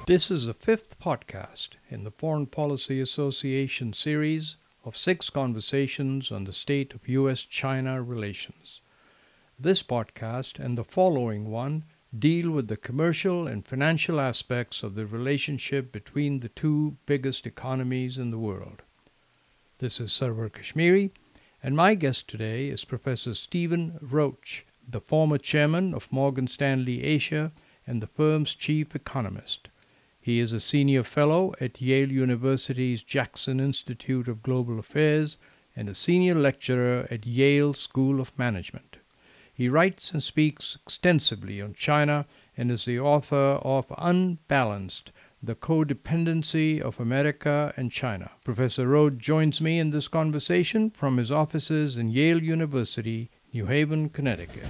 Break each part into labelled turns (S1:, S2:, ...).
S1: This is the fifth podcast in the Foreign Policy Association series of 6 conversations on the state of U.S.-China relations. This podcast and the following one deal with the commercial and financial aspects of the relationship between the two biggest economies in the world. This is Sarwar Kashmiri, and my guest today is Professor Stephen Roach, the former chairman of Morgan Stanley Asia and the firm's chief economist. He is a senior fellow at Yale University's Jackson Institute of Global Affairs and a senior lecturer at Yale School of Management. He writes and speaks extensively on China and is the author of Unbalanced: The Codependency of America and China. Professor Roach joins me in this conversation from his offices in Yale University, New Haven, Connecticut.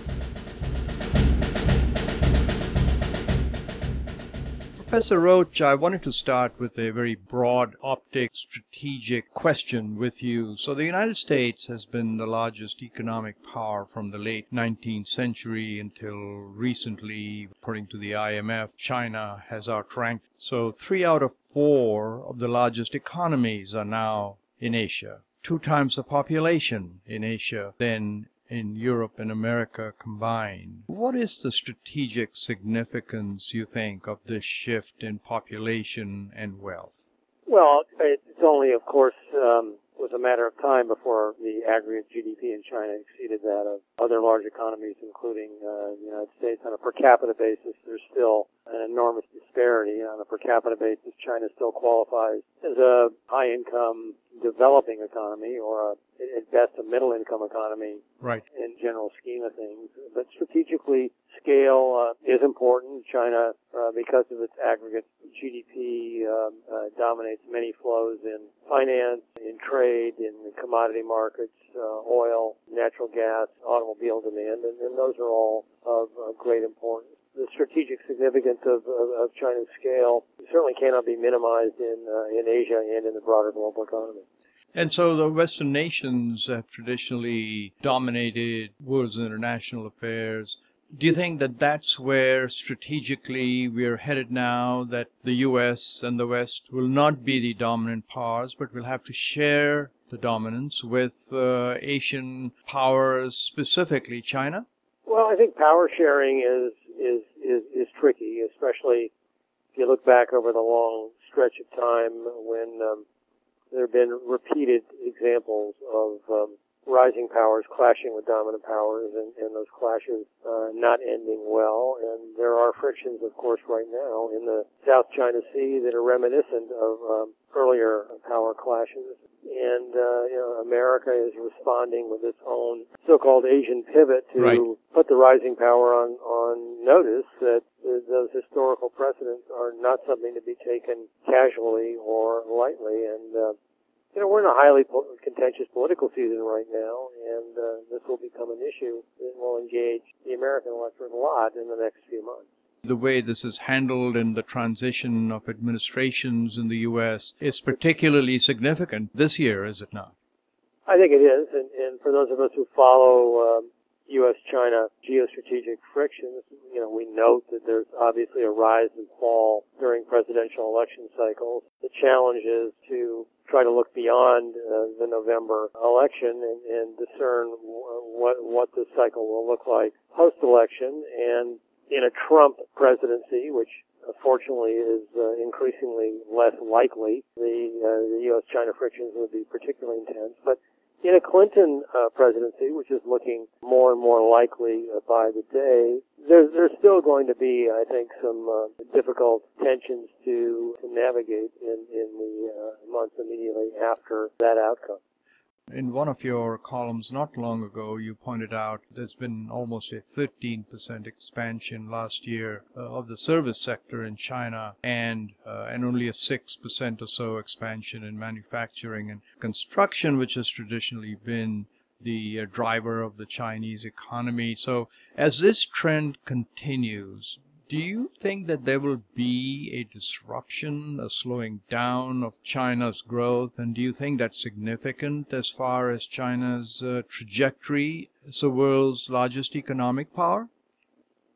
S1: Professor Roach, I wanted to start with a very broad optic strategic question with you. So the United States has been the largest economic power from the late 19th century until recently. According to the IMF, China has outranked. So 3 out of 4 of the largest economies are now in Asia. 2 times the population in Asia than in Europe and America combined. What is the strategic significance, you think, of this shift in population and wealth?
S2: Well, it's only, of course, was a matter of time before the aggregate GDP in China exceeded that of other large economies, including the United States. On a per capita basis, there's still an enormous disparity. On a per capita basis, China still qualifies as a high-income developing economy, or at best a middle-income economy,
S1: right,
S2: in general scheme of things. But strategically, scale is important. China, because of its aggregate GDP, dominates many flows in finance, in trade, in the commodity markets, oil, natural gas, automobile demand, and those are all of great importance. The strategic significance of China's scale certainly cannot be minimized in Asia and in the broader global economy.
S1: And so the Western nations have traditionally dominated world's international affairs. Do you think that that's where strategically we're headed now, that the U.S. and the West will not be the dominant powers, but will have to share the dominance with Asian powers, specifically China?
S2: Well, I think power sharing is tricky, especially if you look back over the long stretch of time when there have been repeated examples of rising powers clashing with dominant powers, and those clashes not ending well. And there are frictions, of course, right now in the South China Sea that are reminiscent of earlier power clashes. And America is responding with its own so-called Asian pivot to put the rising power on notice that those historical precedents are not something to be taken casually or lightly. And we're in a highly contentious political season right now, and this will become an issue that will engage the American electorate a lot in the next few months.
S1: The way this is handled in the transition of administrations in the U.S. is particularly significant this year, is it not?
S2: I think it is, and for those of us who follow U.S.-China geostrategic frictions, we note that there's obviously a rise and fall during presidential election cycles. The challenge is to try to look beyond the November election and discern what this cycle will look like post-election. And in a Trump presidency, which fortunately is increasingly less likely, the U.S.-China frictions would be particularly intense. But in a Clinton presidency, which is looking more and more likely by the day, there's still going to be, I think, some difficult tensions to navigate in the months immediately after that outcome.
S1: In one of your columns not long ago, you pointed out there's been almost a 13% expansion last year of the service sector in China, and only a 6% or so expansion in manufacturing and construction, which has traditionally been the driver of the Chinese economy. So as this trend continues, do you think that there will be a disruption, a slowing down of China's growth? And do you think that's significant as far as China's trajectory as the world's largest economic power?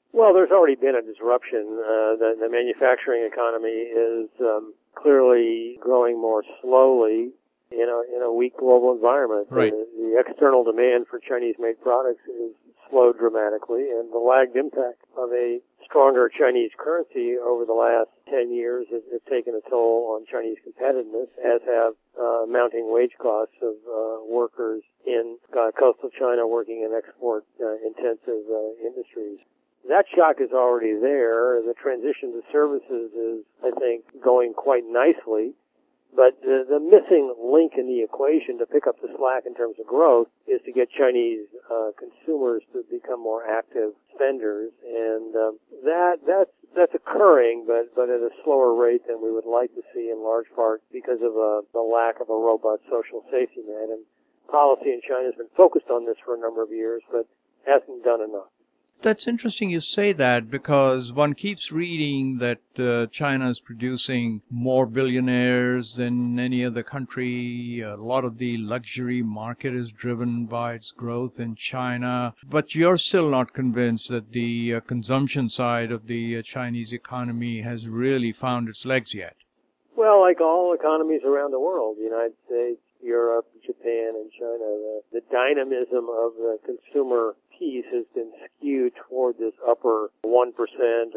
S2: Well, there's already been a disruption. The manufacturing economy is clearly growing more slowly in a weak global environment.
S1: Right.
S2: The external demand for Chinese-made products is slowed dramatically, and the lagged impact of a stronger Chinese currency over the last 10 years has taken a toll on Chinese competitiveness, as have mounting wage costs of workers in coastal China working in export-intensive industries. That shock is already there. The transition to services is, I think, going quite nicely. But the missing link in the equation to pick up the slack in terms of growth is to get Chinese consumers to become more active spenders, and that's occurring, but at a slower rate than we would like to see, in large part because of the lack of a robust social safety net. And policy in China has been focused on this for a number of years, but hasn't done enough.
S1: That's interesting you say that, because one keeps reading that China is producing more billionaires than any other country. A lot of the luxury market is driven by its growth in China. But you're still not convinced that the consumption side of the Chinese economy has really found its legs yet.
S2: Well, like all economies around the world, the United States, Europe, Japan, and China, the dynamism of the consumer piece has been skewed toward this upper 1% or 0.1%,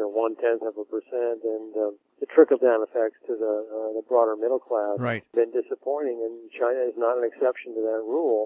S2: and the trickle-down effects to the broader middle class
S1: Right.
S2: have been disappointing, and China is not an exception to that rule.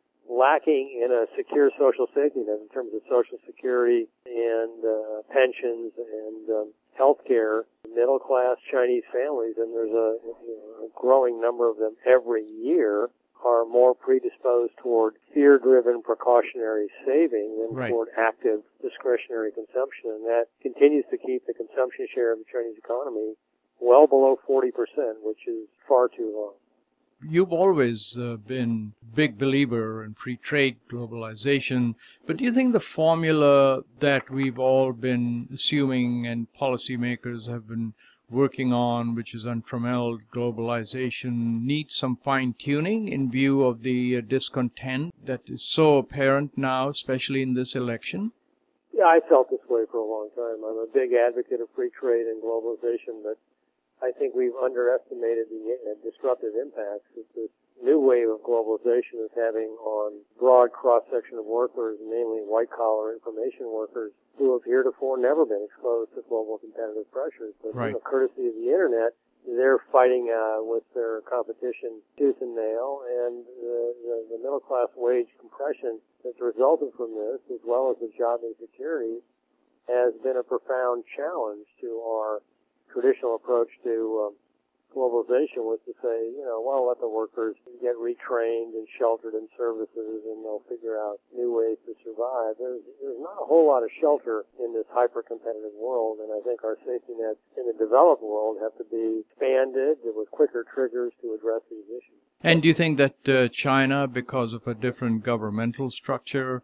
S2: Lacking in a secure social safety net in terms of Social Security and pensions and health care, middle-class Chinese families, and there's a growing number of them every year, are more predisposed toward fear-driven precautionary saving than
S1: Right.
S2: toward active discretionary consumption. And that continues to keep the consumption share of the Chinese economy well below 40%, which is far too low.
S1: You've always been a big believer in free trade, globalization, but do you think the formula that we've all been assuming and policymakers have been working on, which is untrammeled globalization, needs some fine-tuning in view of the discontent that is so apparent now, especially in this election?
S2: Yeah, I felt this way for a long time. I'm a big advocate of free trade and globalization, but I think we've underestimated the disruptive impacts that this new wave of globalization is having on broad cross-section of workers, namely white-collar information workers, who have heretofore never been exposed to global competitive pressures. But
S1: Right.
S2: Courtesy of the Internet, they're fighting with their competition tooth and nail, and the middle-class wage compression that's resulted from this, as well as the job insecurity, has been a profound challenge to our traditional approach to globalization, was to say, well, let the workers get retrained and sheltered in services, and they'll figure out new ways to survive. There's not a whole lot of shelter in this hyper-competitive world, and I think our safety nets in the developed world have to be expanded with quicker triggers to address these issues.
S1: And do you think that China, because of a different governmental structure,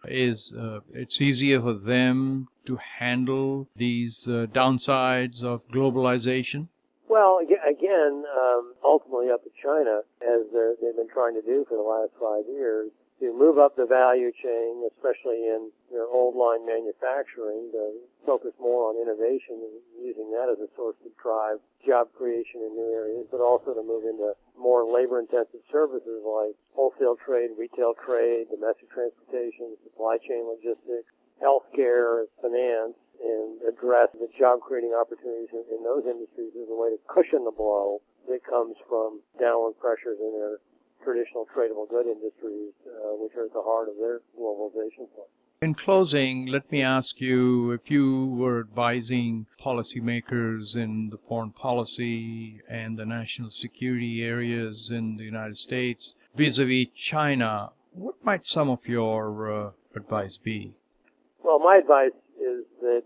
S1: it's easier for them to handle these downsides of globalization?
S2: Well, again, ultimately up to China, as they've been trying to do for the last 5 years, to move up the value chain, especially in their old line manufacturing, to focus more on innovation and using that as a source to drive job creation in new areas, but also to move into more labor-intensive services like wholesale trade, retail trade, domestic transportation, supply chain logistics, healthcare, finance, and address the job-creating opportunities in those industries as a way to cushion the blow that comes from downward pressures in their traditional tradable good industries, which are at the heart of their globalization plan.
S1: In closing, let me ask you, if you were advising policymakers in the foreign policy and the national security areas in the United States vis-a-vis China, what might some of your advice be?
S2: Well, my advice is that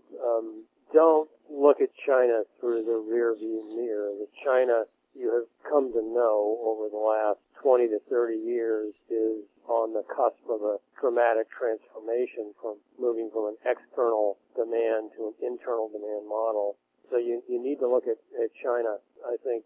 S2: don't look at China through the rear-view mirror. The China you have come to know over the last 20 to 30 years is on the cusp of a dramatic transformation from moving from an external demand to an internal demand model. So you need to look at China, I think,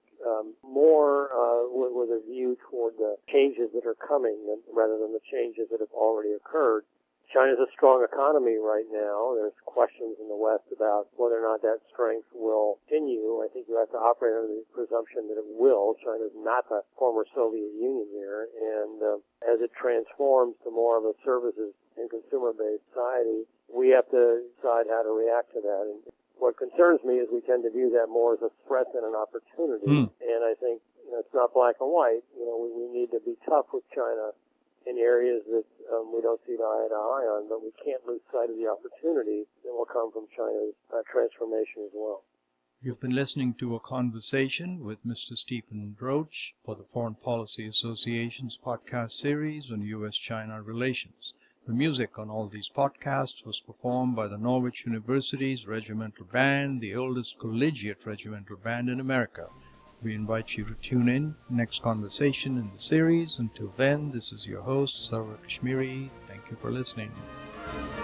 S2: more with a view toward the changes that are coming rather than the changes that have already occurred. China's a strong economy right now. There's questions in the West about whether or not that strength will continue. I think you have to operate under the presumption that it will. China's not the former Soviet Union here. And as it transforms to more of a services and consumer-based society, we have to decide how to react to that. And what concerns me is we tend to view that more as a threat than an opportunity. And I think it's not black and white. We need to be tough with China in areas that we don't see eye to eye on, but we can't lose sight of the opportunity that will come from China's transformation as well.
S1: You've been listening to a conversation with Mr. Stephen Roach for the Foreign Policy Association's podcast series on U.S.-China relations. The music on all these podcasts was performed by the Norwich University's Regimental Band, the oldest collegiate regimental band in America. We invite you to tune in next conversation in the series. Until then, this is your host, Sarva Kashmiri. Thank you for listening.